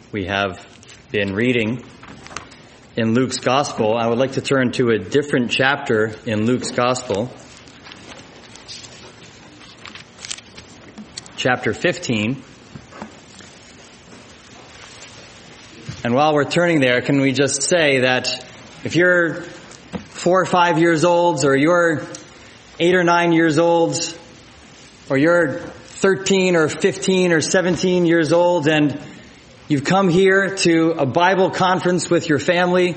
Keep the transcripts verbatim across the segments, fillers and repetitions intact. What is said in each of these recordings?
we have been reading in Luke's Gospel, I would like to turn to a different chapter in Luke's Gospel, chapter fifteen. And while we're turning there, can we just say that if you're four or five years old, or you're eight or nine years old, or you're thirteen or fifteen or seventeen years old, and you've come here to a Bible conference with your family,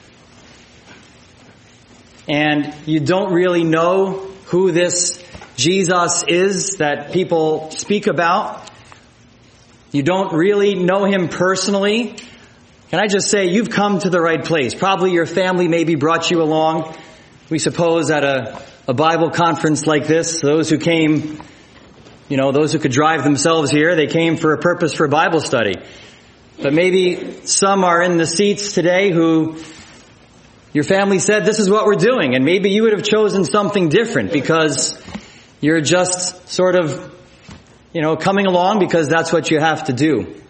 and you don't really know who this Jesus is that people speak about, you don't really know him personally, can I just say you've come to the right place. Probably your family maybe brought you along, we suppose, at a, a Bible conference like this. Those who came, you know, those who could drive themselves here, they came for a purpose for Bible study. But maybe some are in the seats today who your family said, this is what we're doing. And maybe you would have chosen something different because you're just sort of, you know, coming along because that's what you have to do.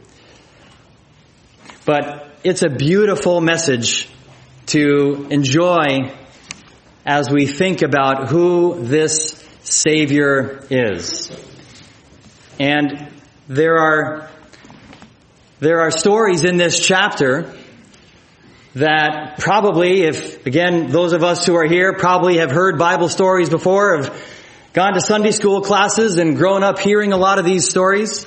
But it's a beautiful message to enjoy as we think about who this Savior is. And there are there are stories in this chapter that probably, if, again, those of us who are here probably have heard Bible stories before, have gone to Sunday school classes and grown up hearing a lot of these stories.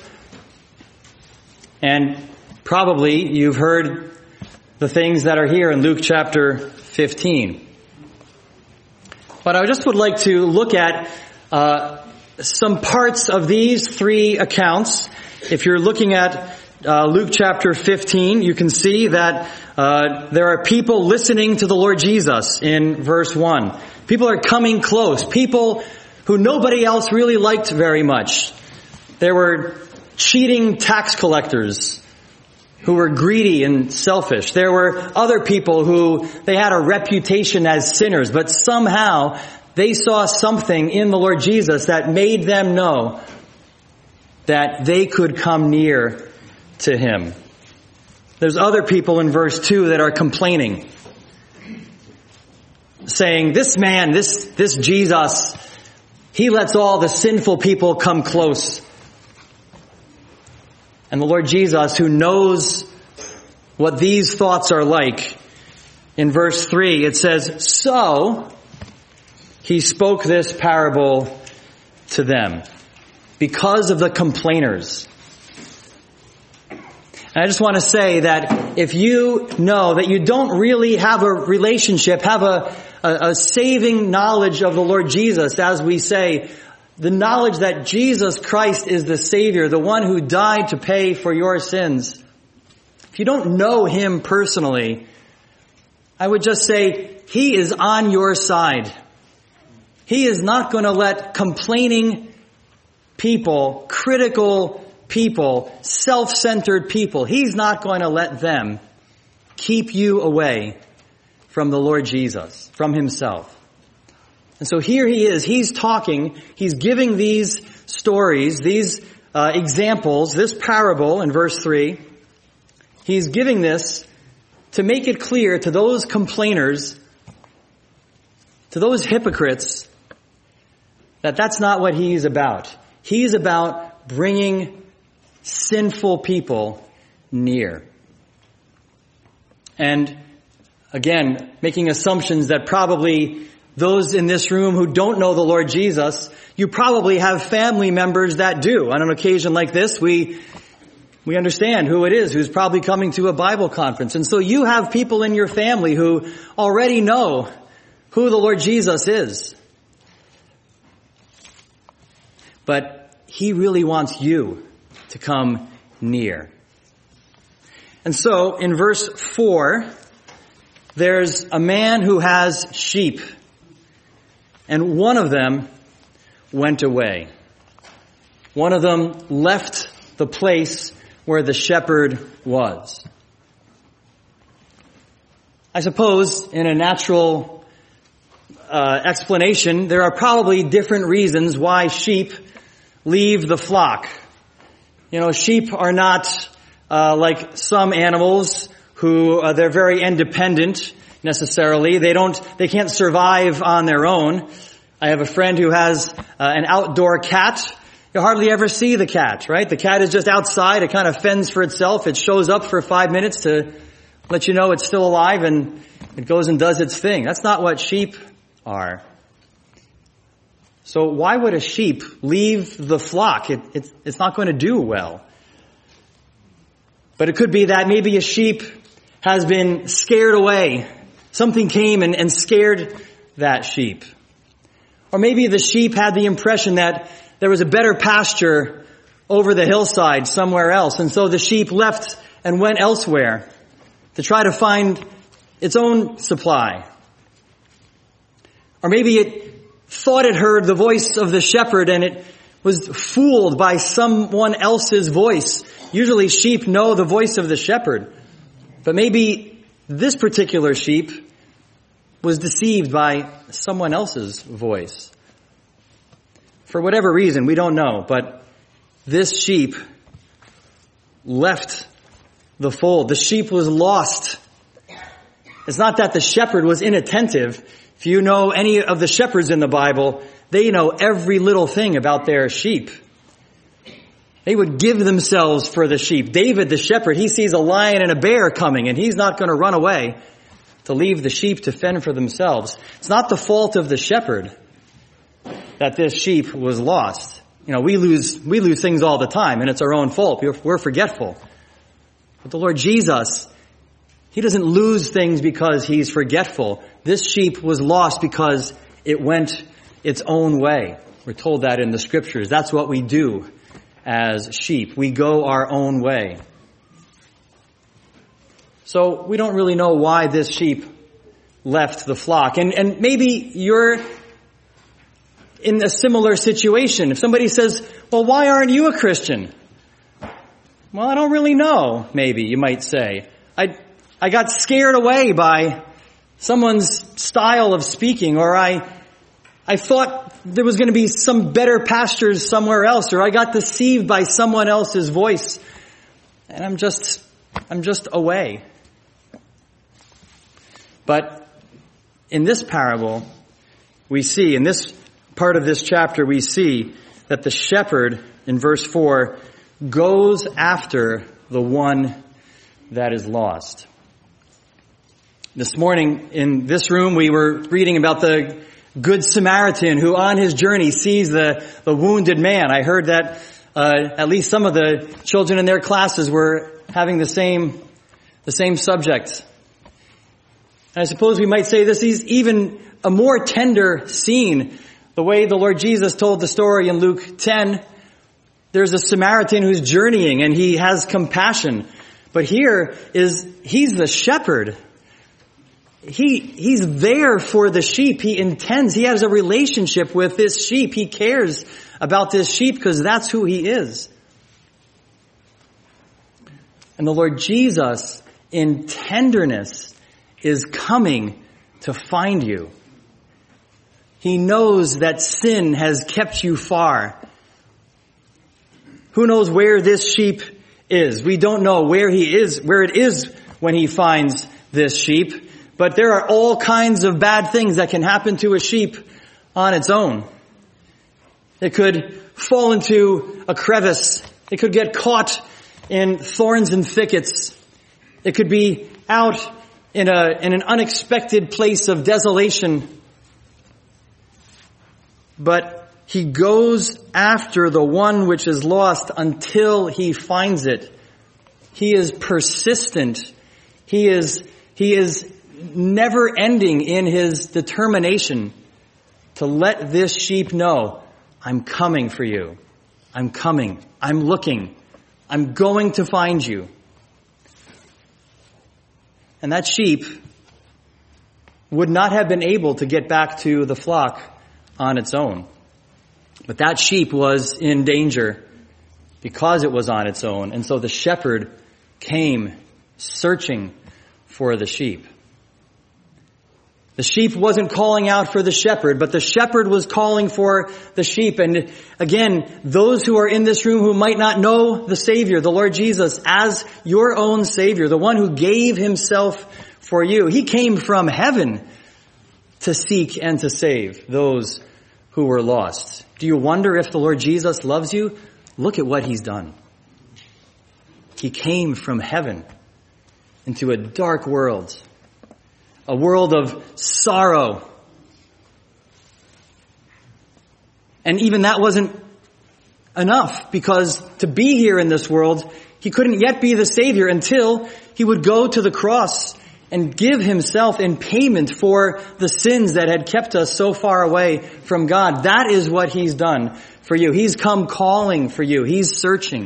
And probably you've heard the things that are here in Luke chapter fifteen. But I just would like to look at uh, some parts of these three accounts. If you're looking at uh, Luke chapter fifteen, you can see that uh, there are people listening to the Lord Jesus in verse one. People are coming close. People who nobody else really liked very much. There were cheating tax collectors who were greedy and selfish. There were other people who they had a reputation as sinners, but somehow they saw something in the Lord Jesus that made them know that they could come near to him. There's other people in verse two that are complaining, saying, this man, this, this Jesus, he lets all the sinful people come close. And the Lord Jesus, who knows what these thoughts are like, in verse three, it says, so he spoke this parable to them because of the complainers. And I just want to say that if you know that you don't really have a relationship, have a, a, a saving knowledge of the Lord Jesus, as we say, the knowledge that Jesus Christ is the Savior, the one who died to pay for your sins. If you don't know him personally, I would just say he is on your side. He is not going to let complaining people, critical people, self-centered people, he's not going to let them keep you away from the Lord Jesus, from himself. And so here he is, he's talking, he's giving these stories, these uh, examples, this parable in verse three. He's giving this to make it clear to those complainers, to those hypocrites, that that's not what he's about. He's about bringing sinful people near. And again, making assumptions that probably those in this room who don't know the Lord Jesus, you probably have family members that do. On an occasion like this, we we understand who it is who's probably coming to a Bible conference. And so you have people in your family who already know who the Lord Jesus is. But he really wants you to come near. And so in verse four, there's a man who has sheep. And one of them went away. One of them left the place where the shepherd was. I suppose in a natural uh, explanation, there are probably different reasons why sheep leave the flock. You know, sheep are not uh, like some animals who uh, they're very independent necessarily. They don't, they can't survive on their own. I have a friend who has uh, an outdoor cat. You hardly ever see the cat, right? The cat is just outside. It kind of fends for itself. It shows up for five minutes to let you know it's still alive, and it goes and does its thing. That's not what sheep are. So why would a sheep leave the flock? It, it, it's not going to do well. But it could be that maybe a sheep has been scared away. Something came and, and scared that sheep. Or maybe the sheep had the impression that there was a better pasture over the hillside somewhere else. And so the sheep left and went elsewhere to try to find its own supply. Or maybe it thought it heard the voice of the shepherd and it was fooled by someone else's voice. Usually sheep know the voice of the shepherd. But maybe this particular sheep was deceived by someone else's voice. For whatever reason, we don't know, but this sheep left the fold. The sheep was lost. It's not that the shepherd was inattentive. If you know any of the shepherds in the Bible, they know every little thing about their sheep. They would give themselves for the sheep. David, the shepherd, he sees a lion and a bear coming, and he's not going to run away to leave the sheep to fend for themselves. It's not the fault of the shepherd that this sheep was lost. You know, we lose, we lose things all the time, and it's our own fault. We're, we're forgetful. But the Lord Jesus, he doesn't lose things because he's forgetful. This sheep was lost because it went its own way. We're told that in the scriptures. That's what we do as sheep. We go our own way. So we don't really know why this sheep left the flock. And, and maybe you're in a similar situation. If somebody says, well, why aren't you a Christian? Well, I don't really know, maybe you might say. I, I got scared away by someone's style of speaking, or I, I thought there was going to be some better pastures somewhere else, or I got deceived by someone else's voice, and I'm just, I'm just away. But in this parable, we see, in this part of this chapter, we see that the shepherd, in verse four, goes after the one that is lost. This morning in this room, we were reading about the Good Samaritan who on his journey sees the, the wounded man. I heard that uh, at least some of the children in their classes were having the same, the same subject. And I suppose we might say this is even a more tender scene. The way the Lord Jesus told the story in Luke ten, there's a Samaritan who's journeying and he has compassion. But here is, he's the shepherd. He, he's there for the sheep. He intends, he has a relationship with this sheep. He cares about this sheep because that's who he is. And the Lord Jesus, in tenderness, is coming to find you. He knows that sin has kept you far. Who knows where this sheep is? We don't know where he is, where it is when he finds this sheep. But there are all kinds of bad things that can happen to a sheep on its own. It could fall into a crevice. It could get caught in thorns and thickets. It could be out in a, in an unexpected place of desolation. But he goes after the one which is lost until he finds it. He is persistent. He is, he is never ending in his determination to let this sheep know, I'm coming for you. I'm coming. I'm looking. I'm going to find you. And that sheep would not have been able to get back to the flock on its own. But that sheep was in danger because it was on its own. And so the shepherd came searching for the sheep. The sheep wasn't calling out for the shepherd, but the shepherd was calling for the sheep. And again, those who are in this room who might not know the Savior, the Lord Jesus, as your own Savior, the one who gave himself for you, he came from heaven to seek and to save those who were lost. Do you wonder if the Lord Jesus loves you? Look at what he's done. He came from heaven into a dark world, a world of sorrow. And even that wasn't enough, because to be here in this world, he couldn't yet be the Savior until he would go to the cross and give himself in payment for the sins that had kept us so far away from God. That is what he's done for you. He's come calling for you. He's searching.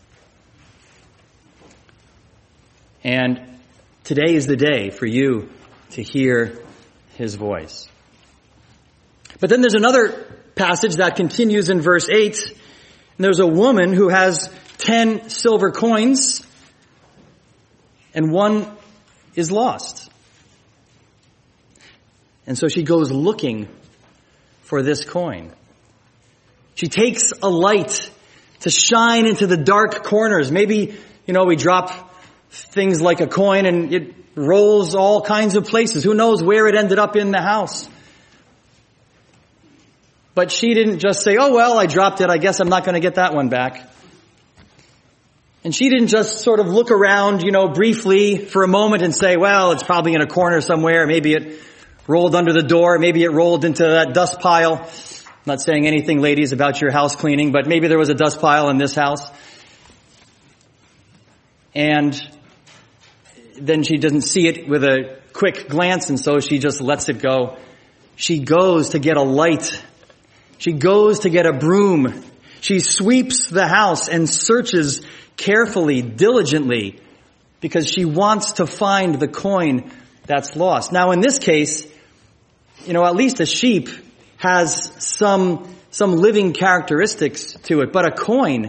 And today is the day for you to hear his voice. But then there's another passage that continues in verse eight. And there's a woman who has ten silver coins, and one is lost. And so she goes looking for this coin. She takes a light to shine into the dark corners. Maybe, you know, we drop things like a coin and it rolls all kinds of places. Who knows where it ended up in the house? But she didn't just say, oh, well, I dropped it. I guess I'm not going to get that one back. And she didn't just sort of look around, you know, briefly for a moment and say, well, it's probably in a corner somewhere. Maybe it rolled under the door. Maybe it rolled into that dust pile. I'm not saying anything, ladies, about your house cleaning, but maybe there was a dust pile in this house. And then she doesn't see it with a quick glance, and so she just lets it go. She goes to get a light. She goes to get a broom. She sweeps the house and searches carefully, diligently, because she wants to find the coin that's lost. Now, in this case, you know, at least a sheep has some, some living characteristics to it, but a coin,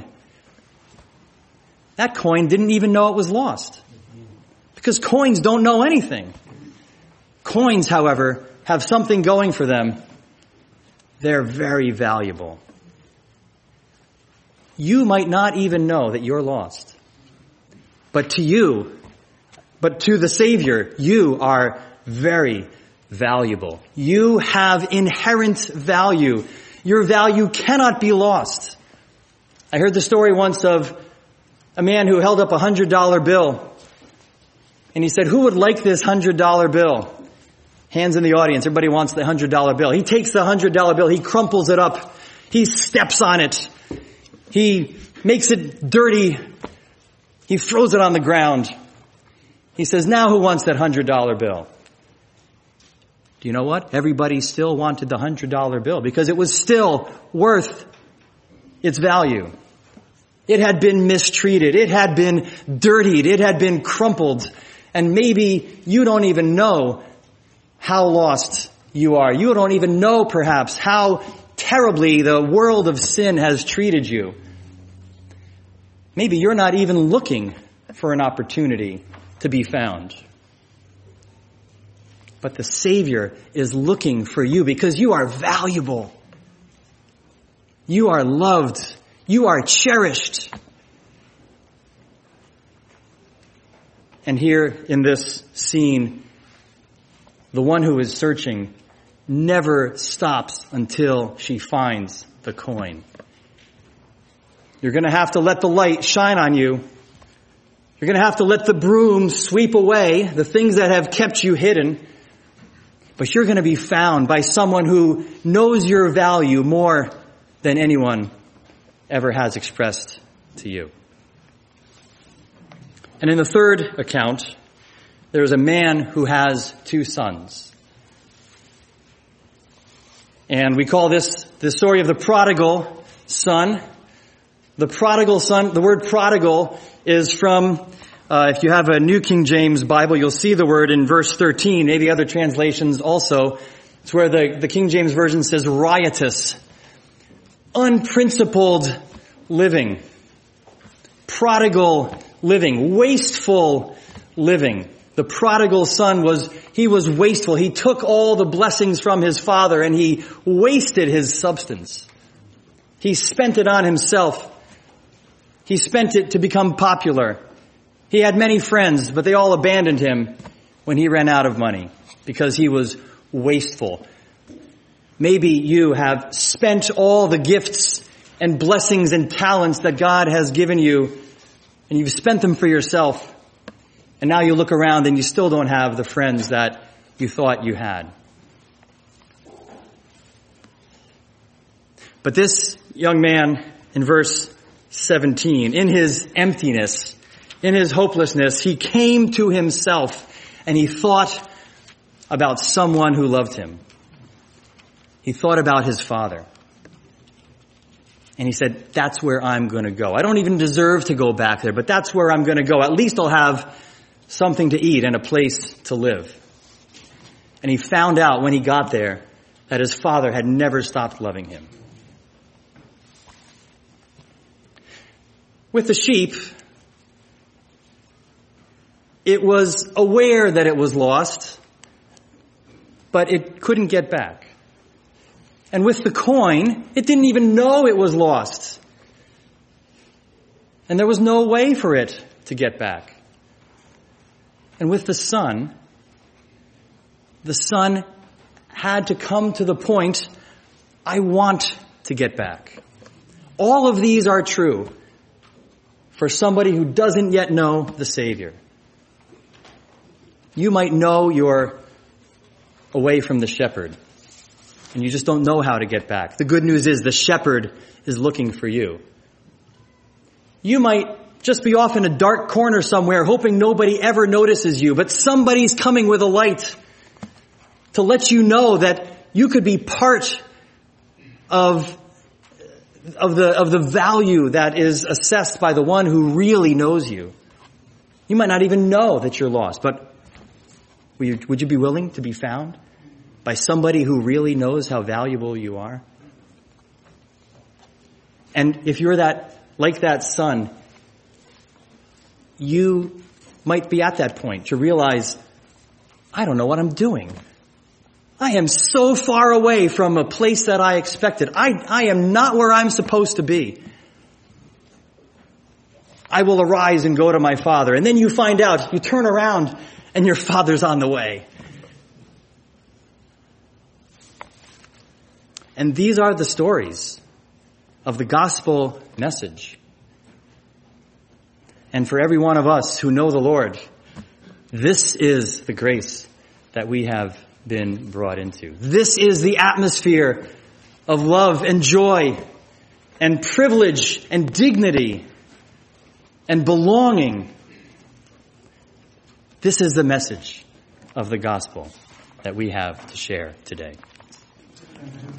that coin didn't even know it was lost. Because coins don't know anything. Coins, however, have something going for them. They're very valuable. You might not even know that you're lost. But to you, but to the Savior, you are very valuable. You have inherent value. Your value cannot be lost. I heard the story once of a man who held up a hundred dollar bill. And he said, who would like this hundred dollar bill? Hands in the audience. Everybody wants the hundred dollar bill. He takes the hundred dollar bill. He crumples it up. He steps on it. He makes it dirty. He throws it on the ground. He says, now who wants that hundred dollar bill? Do you know what? Everybody still wanted the hundred dollar bill because it was still worth its value. It had been mistreated. It had been dirtied. It had been crumpled. And maybe you don't even know how lost you are. You don't even know, perhaps, how terribly the world of sin has treated you. Maybe you're not even looking for an opportunity to be found. But the Savior is looking for you because you are valuable. You are loved. You are cherished. And here in this scene, the one who is searching never stops until she finds the coin. You're going to have to let the light shine on you. You're going to have to let the broom sweep away the things that have kept you hidden. But you're going to be found by someone who knows your value more than anyone ever has expressed to you. And in the third account, there is a man who has two sons. And we call this the story of the prodigal son. The prodigal son, the word prodigal is from, uh, if you have a New King James Bible, you'll see the word in verse thirteen, maybe other translations also. It's where the, the King James Version says riotous, unprincipled living, prodigal living, wasteful living. The prodigal son was, he was wasteful. He took all the blessings from his father and he wasted his substance. He spent it on himself. He spent it to become popular. He had many friends, but they all abandoned him when he ran out of money because he was wasteful. Maybe you have spent all the gifts and blessings and talents that God has given you, and you've spent them for yourself. And now you look around and you still don't have the friends that you thought you had. But this young man in verse seventeen, in his emptiness, in his hopelessness, he came to himself and he thought about someone who loved him. He thought about his father. And he said, that's where I'm going to go. I don't even deserve to go back there, but that's where I'm going to go. At least I'll have something to eat and a place to live. And he found out when he got there that his father had never stopped loving him. With the sheep, it was aware that it was lost, but it couldn't get back. And with the coin, it didn't even know it was lost. And there was no way for it to get back. And with the son, the son had to come to the point, I want to get back. All of these are true for somebody who doesn't yet know the Savior. You might know you're away from the shepherd, and you just don't know how to get back. The good news is the shepherd is looking for you. You might just be off in a dark corner somewhere, hoping nobody ever notices you, but somebody's coming with a light to let you know that you could be part of, of the, of the value that is assessed by the one who really knows you. You might not even know that you're lost, but would you, would you be willing to be found by somebody who really knows how valuable you are? And if you're that, like that son, you might be at that point to realize, I don't know what I'm doing. I am so far away from a place that I expected. I, I am not where I'm supposed to be. I will arise and go to my father. And then you find out, you turn around and your father's on the way. And these are the stories of the gospel message. And for every one of us who know the Lord, this is the grace that we have been brought into. This is the atmosphere of love and joy and privilege and dignity and belonging. This is the message of the gospel that we have to share today.